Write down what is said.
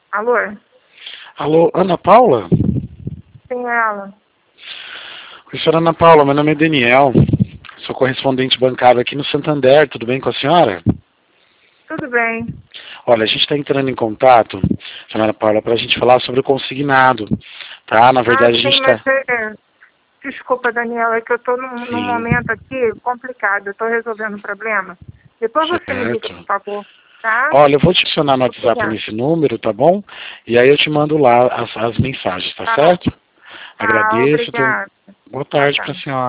Alô? Alô, Ana Paula? Sim, ela. Oi, senhora Ana Paula, meu nome é Daniel, sou correspondente bancário aqui no Santander, tudo bem com a senhora? Tudo bem. Olha, a gente está entrando em contato, senhora Ana Paula, para a gente falar sobre o consignado, tá? Na verdade, a gente Sim, mas está... desculpa, Daniela, é que eu estou num Sim, momento aqui complicado, eu estou resolvendo um problema. Depois você me liga, por certo. favor, tá? Olha, eu vou te adicionar no WhatsApp Obrigada. nesse número, tá bom? E aí eu te mando lá as mensagens, tá Tá, certo? tá, Agradeço, obrigada. boa Tchau, tarde para a tchau. senhora.